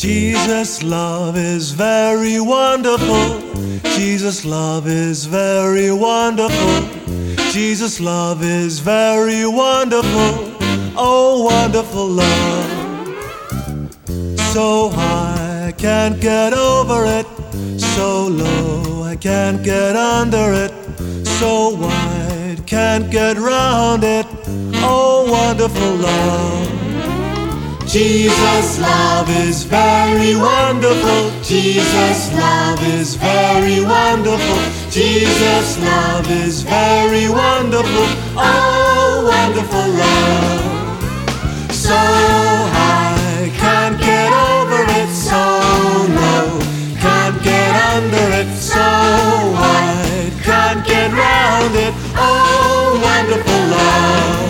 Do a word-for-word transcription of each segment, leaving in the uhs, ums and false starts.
Jesus' love is very wonderful. Jesus' love is very wonderful. Jesus' love is very wonderful. Oh, wonderful love. So high, I can't get over it. So low, I can't get under it. So wide, can't get round it. Oh, wonderful love. Jesus' love is very wonderful. Jesus' love is very wonderful. Jesus' love is very wonderful. Oh, wonderful love. So high, can't get over it. So low, can't get under it. So wide, can't get round it. Oh, wonderful love.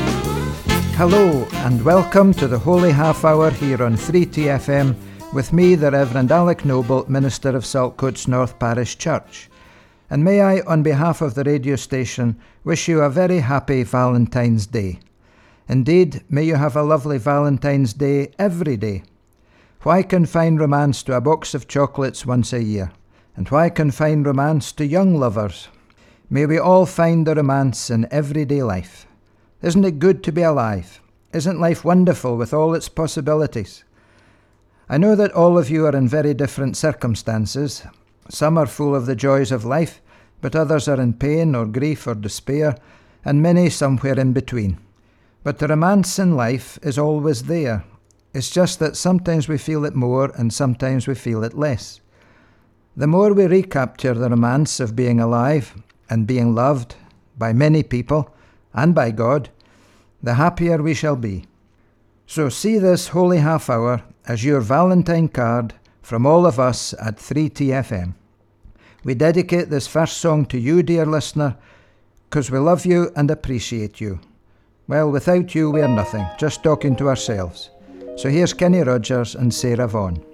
Hello and welcome to the Holy Half Hour here on three T F M with me, the Reverend Alec Noble, Minister of Saltcoats North Parish Church. And may I, on behalf of the radio station, wish you a very happy Valentine's Day. Indeed, may you have a lovely Valentine's Day every day. Why confine romance to a box of chocolates once a year? And why confine romance to young lovers? May we all find the romance in everyday life. Isn't it good to be alive? Isn't life wonderful with all its possibilities? I know that all of you are in very different circumstances. Some are full of the joys of life, but others are in pain or grief or despair, and many somewhere in between. But the romance in life is always there. It's just that sometimes we feel it more and sometimes we feel it less. The more we recapture the romance of being alive and being loved by many people and by God, the happier we shall be. So see this holy half hour as your Valentine card from all of us at three T F M. We dedicate this first song to you, dear listener, because we love you and appreciate you. Well, without you we are nothing, just talking to ourselves. So here's Kenny Rogers and Sarah Vaughan.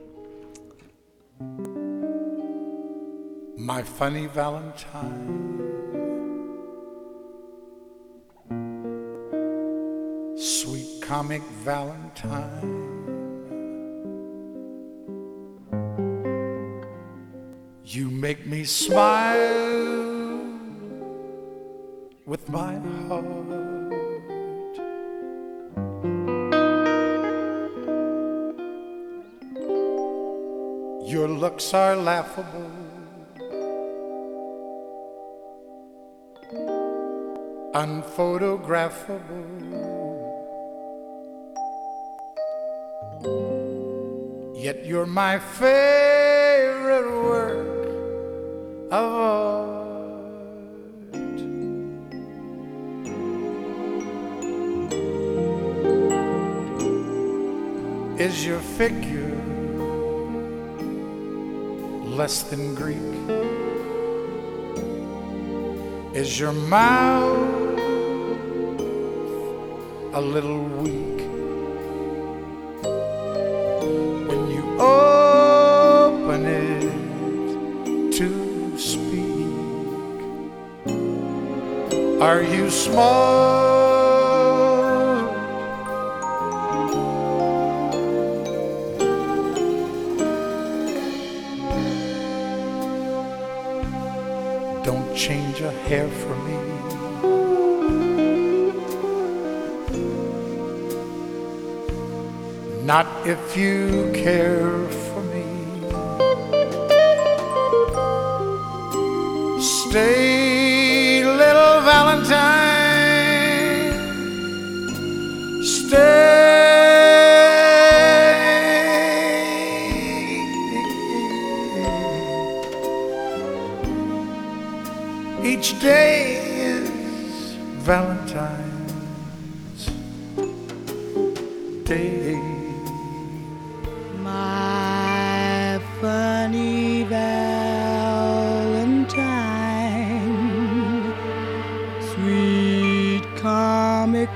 My funny Valentine, sweet comic Valentine, you make me smile with my heart. Your looks are laughable, unphotographable. Yet you're my favorite work of art. Is your figure less than Greek? Is your mouth a little weak? When you open it to speak, are you smart? Don't change a hair for me. Not if you care for me. Stay, little Valentine. Stay. Each day is Valentine's Day. My funny Valentine, sweet comic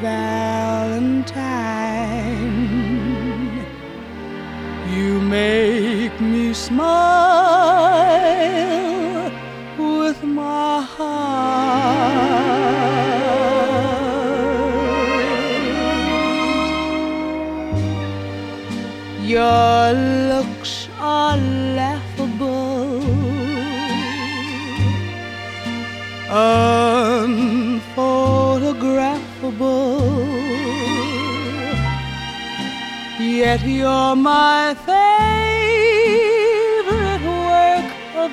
Valentine, you make me smile with my heart. Your looks are laughable, unphotographable, yet you're my favorite work of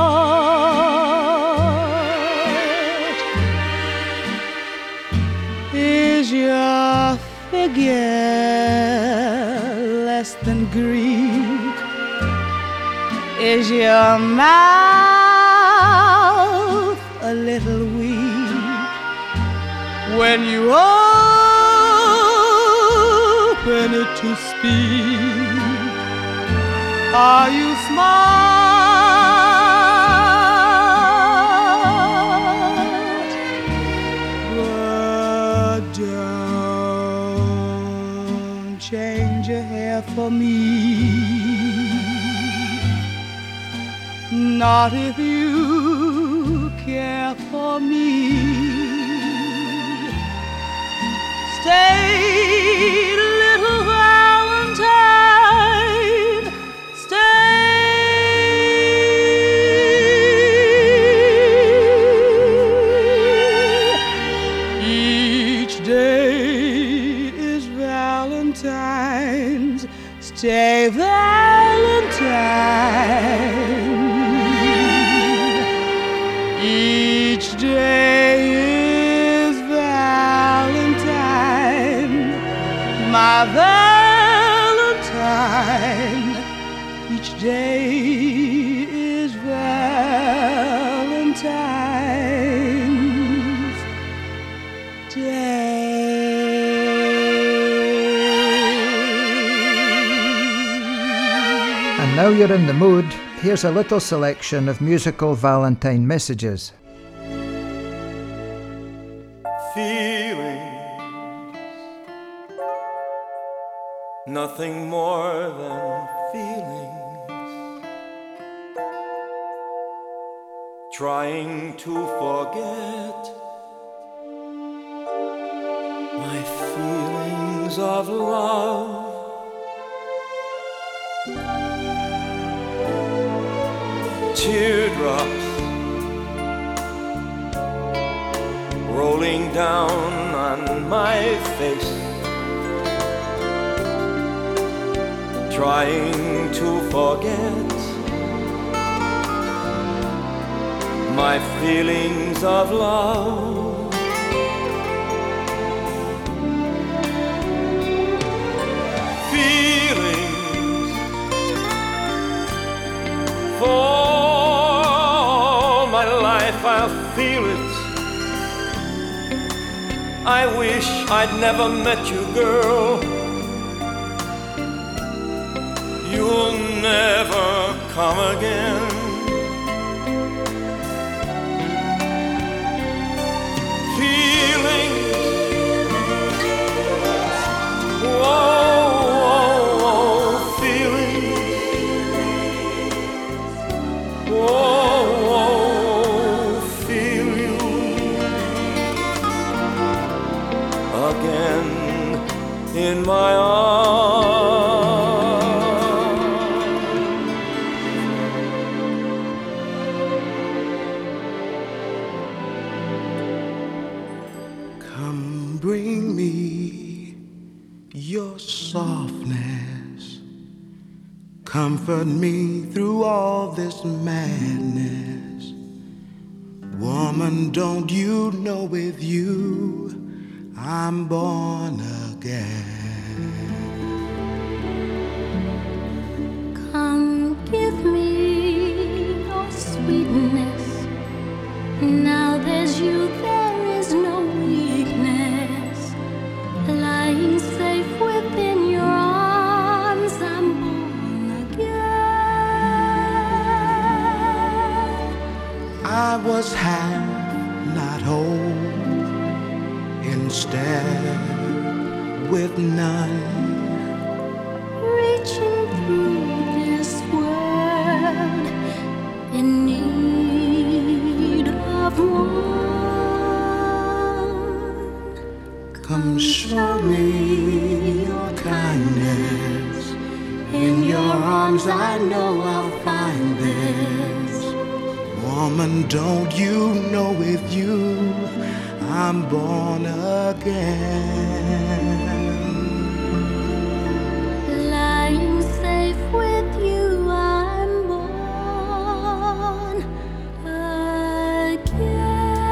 art. Is your figure less than Greek? Is your mouth a little weak when you open it to speak? Are you smart? But don't change your hair for me, not if you care for me. Stay, little Valentine, stay. Each day is Valentine's. Stay, Valentine. Each day is Valentine, my Valentine. Each day is Valentine's Day. And now you're in the mood, here's a little selection of musical Valentine messages. Feelings, nothing more than feelings, trying to forget my feelings of love. Teardrops rolling down on my face, trying to forget my feelings of love. Feelings for my life, I'll feel it. I wish I'd never met you, girl. You'll never come again. Feelings, whoa, whoa, feelings, whoa, whoa, feel you again in my arms. Come bring me your softness, comfort me through all this madness. Woman, don't you know with you I'm born again. Come give me your sweetness. Now there's you, there is no weakness. Lying safe within your arms, I'm born again. I was half, not whole, instead with none, Reaching through this world in need of one. Come show me your kindness In your arms I know I'll find this. Woman, don't you know with you I'm born again. Lying safe with you, I'm born again.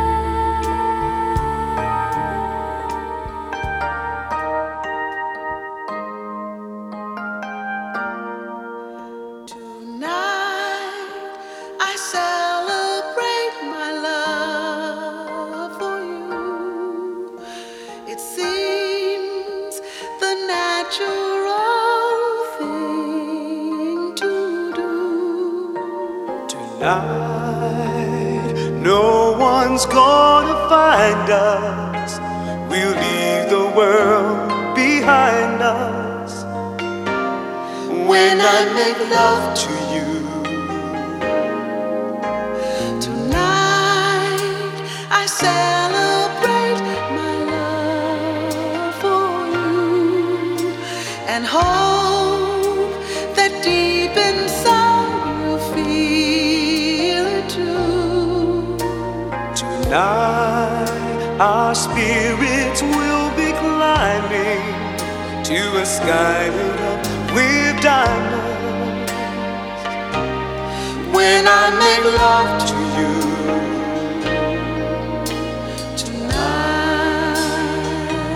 Tonight I celebrate my love for you. It seems the natural thing to do. Tonight no one's gonna find us. We'll leave the world behind us. When I make love to you tonight, I celebrate my love for you and hope that deep inside you feel it too. Tonight, our spirits will be climbing to a sky lit up with diamonds. When I make love to you tonight,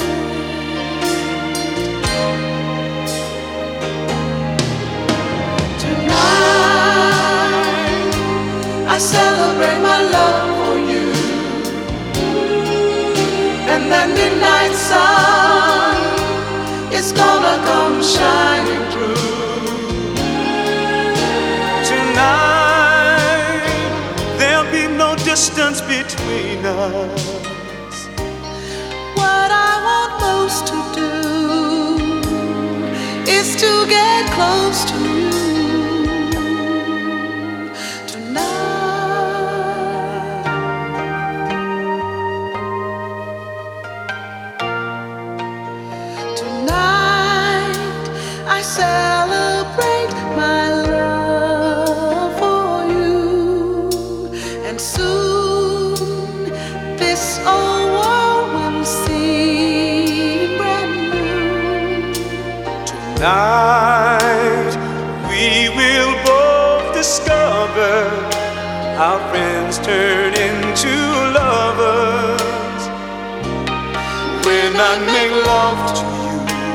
tonight I celebrate my love for you, and that midnight sun is gonna come shining through. Tonight there'll be no distance between us. What I want most to do is to get close to you tonight. Tonight I celebrate my love for you, and soon this old world will seem brand new. Tonight we will both discover our friends turn into lovers. When I make love to you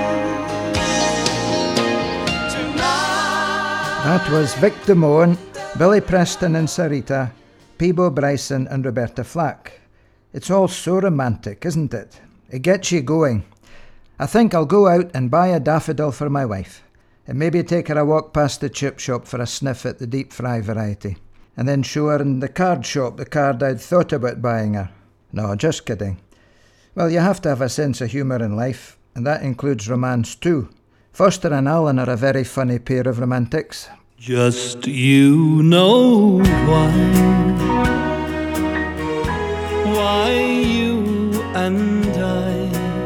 tonight. That was Vic Damone, Billy Preston and Sarita, Peebo Bryson and Roberta Flack. It's all so romantic, isn't it? It gets you going. I think I'll go out and buy a daffodil for my wife, and maybe take her a walk past the chip shop for a sniff at the deep fry variety, and then show her in the card shop the card I'd thought about buying her. No, just kidding. Well, you have to have a sense of humour in life, and that includes romance too. Foster and Allen are a very funny pair of romantics. Just you know why, why you and I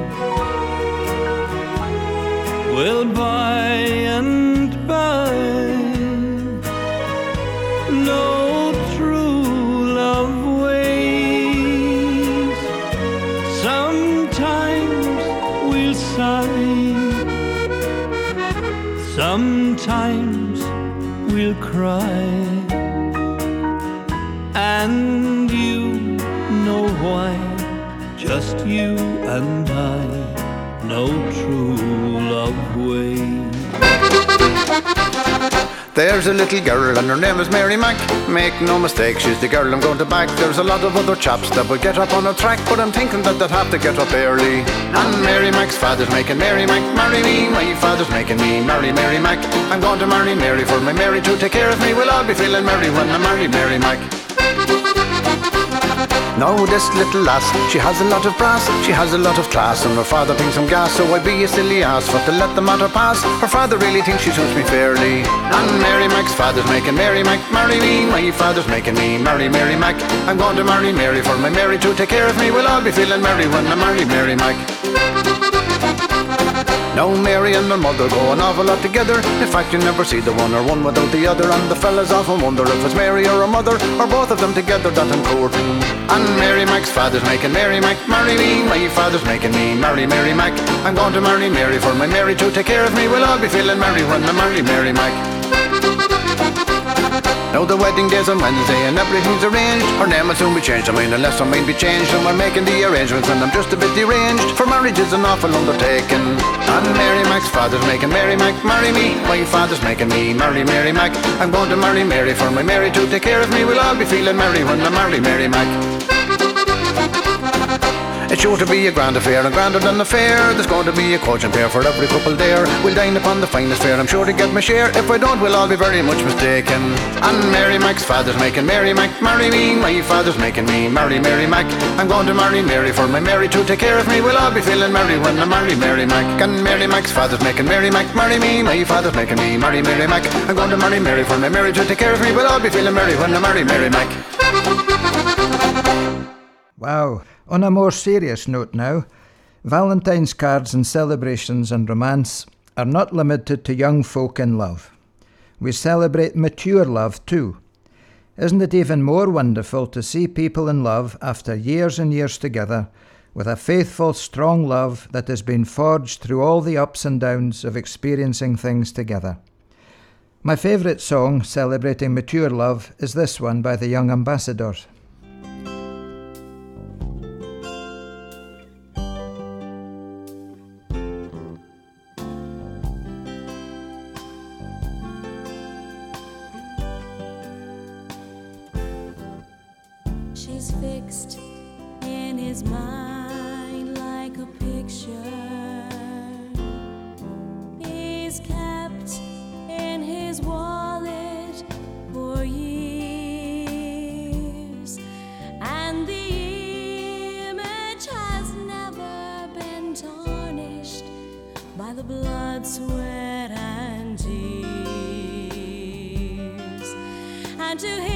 will by and by know true love ways. Sometimes we'll sigh, sometimes we'll cry, and you know why. Just you and I know true love ways. There's a little girl and her name is Mary Mac. Make no mistake, she's the girl I'm going to back. There's a lot of other chaps that will get up on a track, but I'm thinking that they'd have to get up early. And Mary Mac's father's making Mary Mac marry me. My father's making me marry Mary Mac. I'm going to marry Mary for my Mary to take care of me. We'll all be feeling merry when I marry Mary Mac. Now this little lass, she has a lot of brass, she has a lot of class, and her father thinks I'm gas, so I'd be a silly ass for to let the matter pass. Her father really thinks she suits me fairly. And Mary Mac's father's making Mary Mac marry me. My father's making me marry Mary Mac. I'm going to marry Mary for my Mary to take care of me. We'll all be feeling merry when I marry Mary Mac. Now Mary and her mother go an awful lot together. In fact, you never see the one or one without the other. And the fellas often wonder if it's Mary or her mother, or both of them together that I'm courting. And Mary Mac's father's making Mary Mac marry me. My father's making me marry Mary Mac. I'm going to marry Mary for my Mary to take care of me. We'll all be feeling merry when I marry Mary Mac. Now the wedding day's on Wednesday and everything's arranged. Her name will soon be changed, I mean unless her mind be changed. And we're making the arrangements and I'm just a bit deranged, for marriage is an awful undertaking. And Mary Mac's father's making Mary Mac marry me. My father's making me marry Mary Mac. I'm going to marry Mary for my Mary to take care of me. We'll all be feeling merry when I marry Mary Mac. It's sure to be a grand affair, and grander than the fair. There's going to be a coach and pair for every couple there. We'll dine upon the finest fare, I'm sure to get my share. If I don't, we'll all be very much mistaken. And Mary Mac's father's making Mary Mac marry me. My father's making me marry Mary Mac. I'm going to marry Mary for my Mary to take care of me. We'll all be feeling merry when I marry Mary Mac. And Mary Mac's father's making Mary Mac marry me. My father's making me marry Mary Mac. I'm going to marry Mary for my Mary to take care of me. We'll all be feeling merry when I marry Mary Mac. Wow. On a more serious note now, Valentine's cards and celebrations and romance are not limited to young folk in love. We celebrate mature love too. Isn't it even more wonderful to see people in love after years and years together, with a faithful, strong love that has been forged through all the ups and downs of experiencing things together? My favourite song celebrating mature love is this one by the Young Ambassadors. She's fixed in his mind like a picture. He's kept in his wallet for years, and the image has never been tarnished by the blood, sweat, and tears. And to him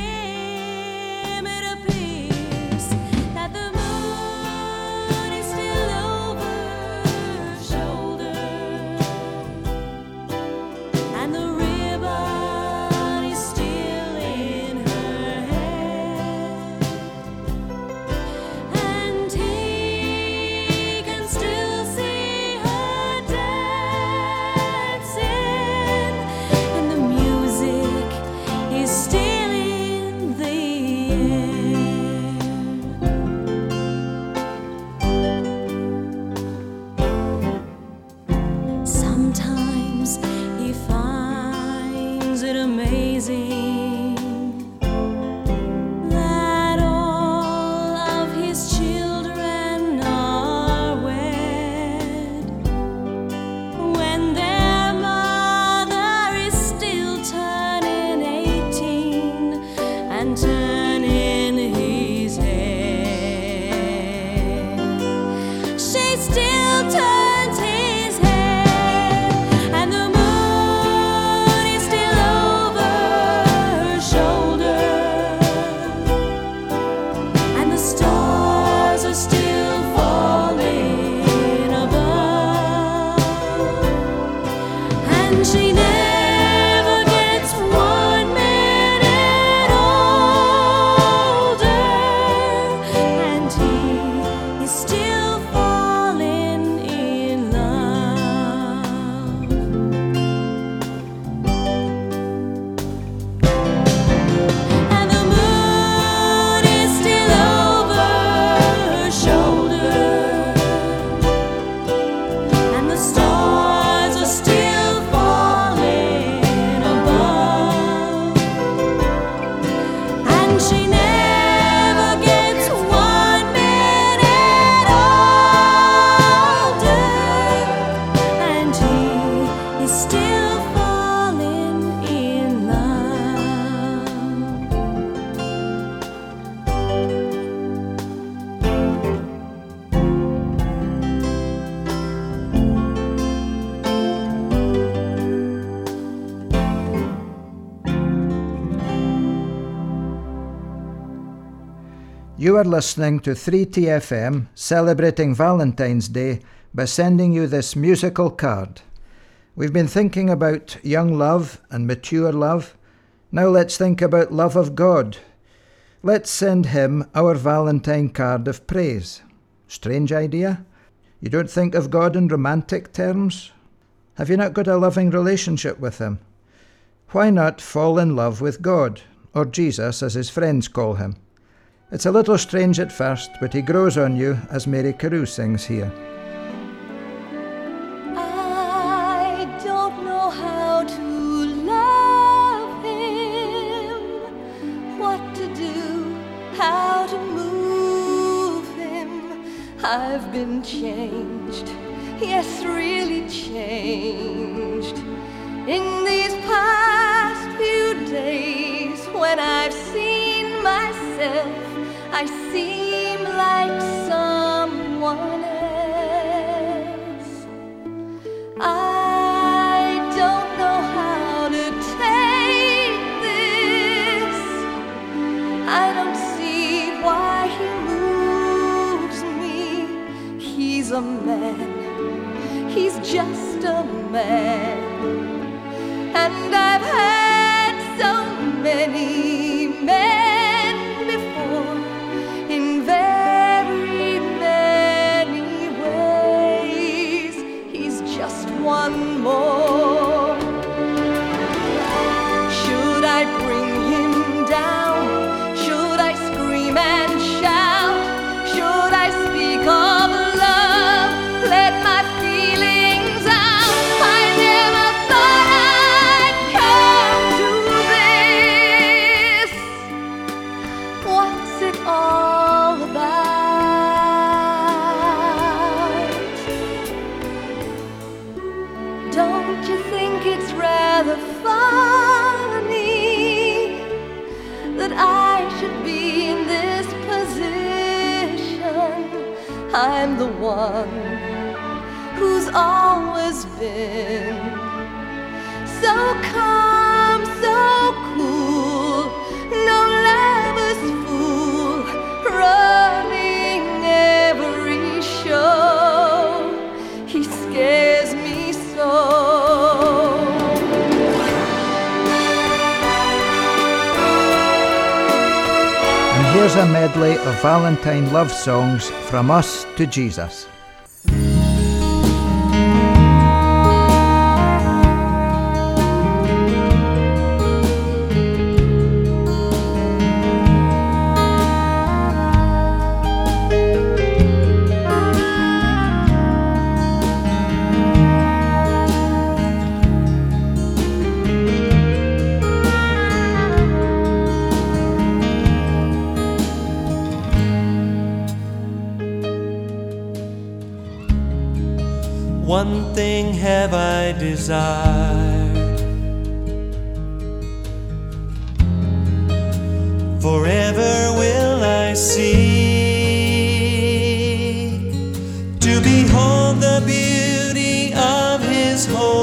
You are listening to three T F M, celebrating Valentine's Day by sending you this musical card. We've been thinking about young love and mature love. Now let's think about love of God. Let's send him our Valentine card of praise. Strange idea? You don't think of God in romantic terms? Have you not got a loving relationship with him? Why not fall in love with God, or Jesus as his friends call him? It's a little strange at first, but he grows on you, as Mary Carew sings here. I don't know how to love him, what to do, how to move him. I've been changed, yes, really changed. In these past few days, when I've seen myself, I seem like someone else. I don't know how to take this. I don't see why he moves me. He's a man, he's just a man. And I've had so many men before, in very many ways. He's just one more. Should I bring him down? Should I scream and shout? Should I speak of love? Let my feelings out. I never thought I'd come to this. What's it all about? Don't you think it's rather funny that I should be in this position? I'm the one who's always been so calm, so cool, no lover's fool, running every show. He scares me so. And here's a medley of Valentine love songs from us to Jesus. One thing have I desired, forever will I seek, to behold the beauty of his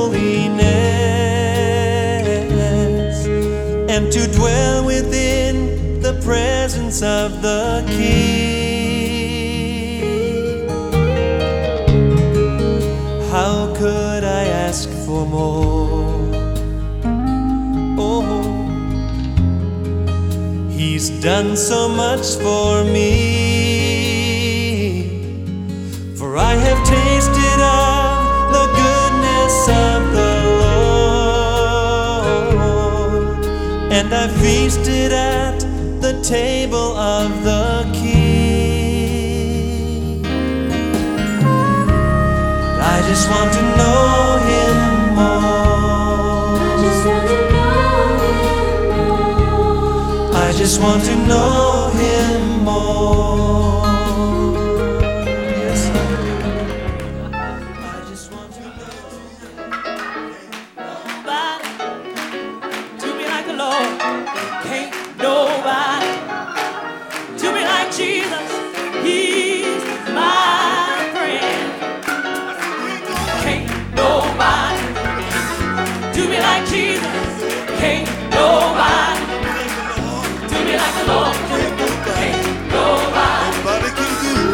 holiness, and to dwell within the presence of the King. How could I ask for more? Oh, he's done so much for me, for I have tasted of the goodness of the Lord, and I feasted at the table of the King. I just want to know him more. I just want to know him more. I just want to know him more. Yes, I do. I just want to know nobody do me like the Lord. Can't nobody do me like Jesus. He's my friend. Nobody do me like Jesus. Can't nobody do me like the Lord. Can't nobody. Nobody can do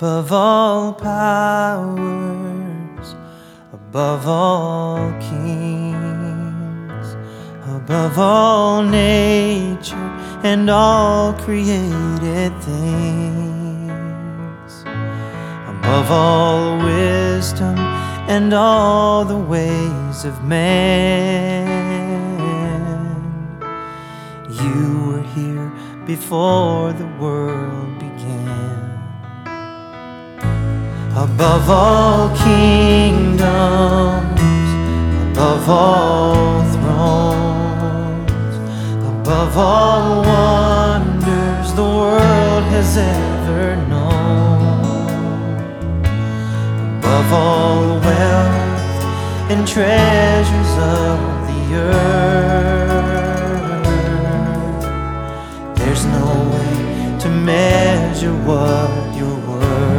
above all powers, above all kings, above all nature and all created things, above all wisdom and all the ways of man. You were here before the world began. Above all kingdoms, above all thrones, above all wonders the world has ever known, above all wealth and treasures of the earth, there's no way to measure what you're worth.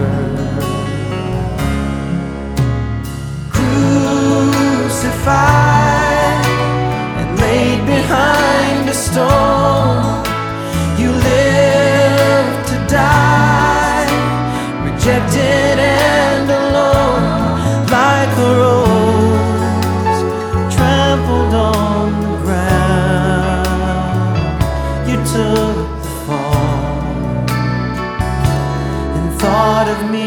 Crucified and laid behind a stone, you lived to die, rejected and alone, like a rose trampled on the ground. You took the fall and thought of me.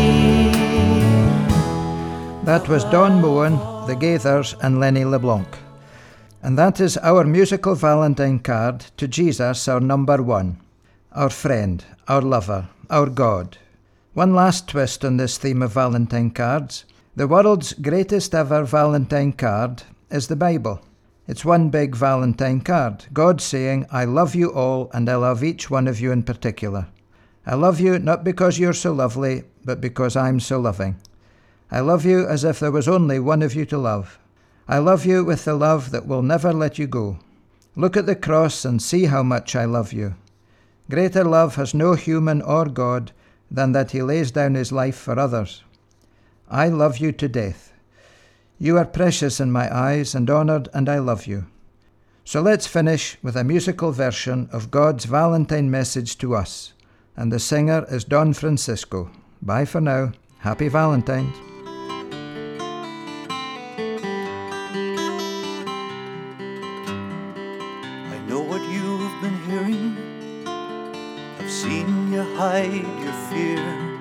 That was Don Moen, the Gaithers and Lenny LeBlanc. And that is our musical Valentine card to Jesus, our number one, our friend, our lover, our God. One last twist on this theme of Valentine cards. The world's greatest ever Valentine card is the Bible. It's one big Valentine card, God saying, I love you all and I love each one of you in particular. I love you not because you're so lovely, but because I'm so loving. I love you as if there was only one of you to love. I love you with the love that will never let you go. Look at the cross and see how much I love you. Greater love has no human or God than that he lays down his life for others. I love you to death. You are precious in my eyes and honoured, and I love you. So let's finish with a musical version of God's Valentine message to us. And the singer is Don Francisco. Bye for now. Happy Valentine's. I know what you've been hearing. I've seen you hide your fear,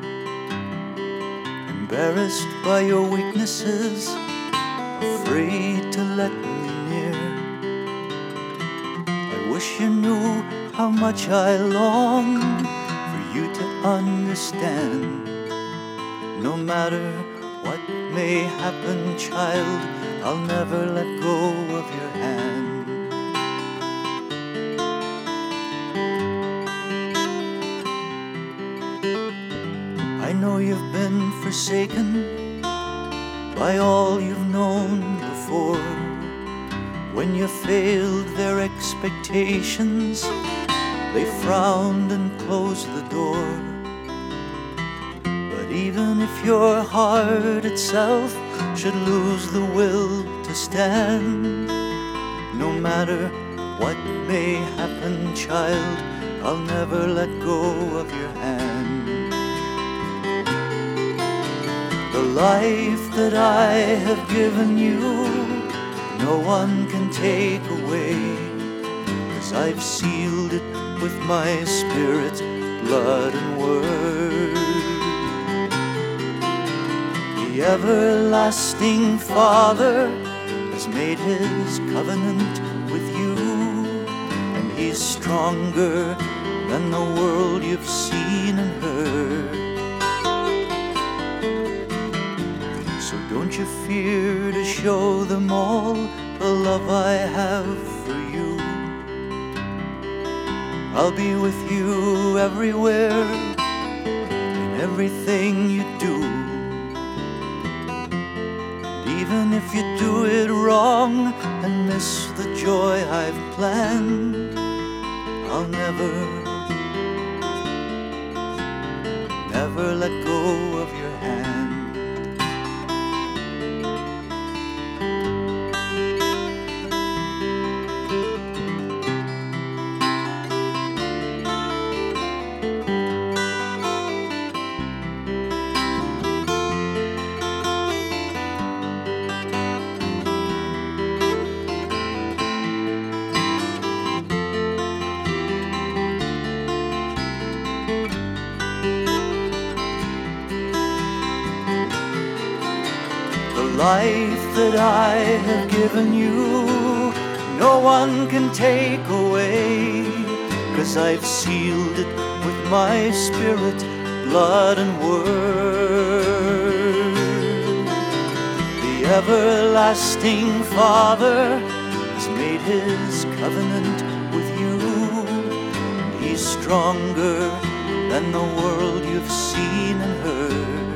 embarrassed by your weaknesses, afraid to let me near. I wish you knew how much I long for you to understand. No matter what may happen, child, I'll never let go of your hand. I know you've been forsaken by all you've known before. When you failed their expectations, they frowned and closed the door. But even if your heart itself should lose the will to stand, no matter what may happen, child, I'll never let go of your hand. The life that I have given you, no one can take away, 'cause I've sealed it with my spirit, blood and word. The everlasting Father has made his covenant with you, and he's stronger than the world you've seen and heard. So don't you fear to show them all the love I have for you. I'll be with you everywhere, in everything you do. And even if you do it wrong and miss the joy I've planned, I'll never, never let go of your hand. life that I have given you, no one can take away, 'cause I've sealed it with my spirit, blood and word. The everlasting Father has made his covenant with you. He's stronger than the world you've seen and heard.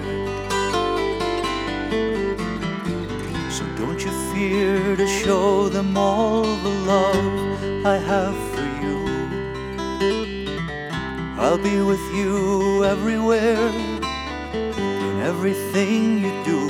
So don't you fear to show them all the love I have for you. I'll be with you everywhere, in everything you do.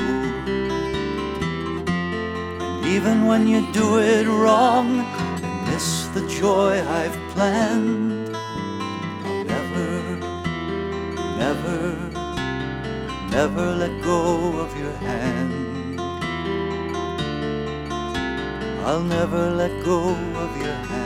And even when you do it wrong and miss the joy I've planned, I'll never, never, never let go of your hand. I'll never let go of your hand.